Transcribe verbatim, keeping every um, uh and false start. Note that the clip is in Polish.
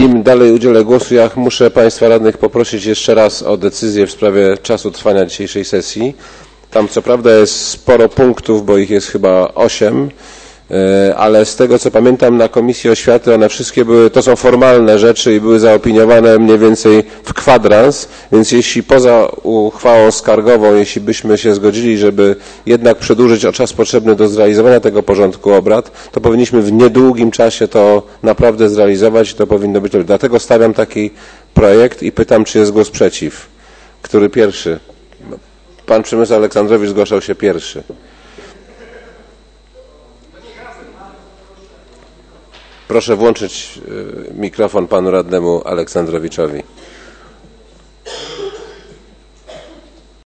nim dalej udzielę głosu, ja muszę Państwa radnych poprosić jeszcze raz o decyzję w sprawie czasu trwania dzisiejszej sesji. Tam co prawda jest sporo punktów, bo ich jest chyba osiem, ale z tego co pamiętam na Komisji Oświaty one wszystkie były, to są formalne rzeczy i były zaopiniowane mniej więcej w kwadrans, więc jeśli poza uchwałą skargową, jeśli byśmy się zgodzili, żeby jednak przedłużyć o czas potrzebny do zrealizowania tego porządku obrad, to powinniśmy w niedługim czasie to naprawdę zrealizować i to powinno być dobrze. Dlatego stawiam taki projekt i pytam, czy jest głos przeciw. Który pierwszy? Pan Przemysław Aleksandrowicz zgłaszał się pierwszy. Proszę włączyć mikrofon panu radnemu Aleksandrowiczowi.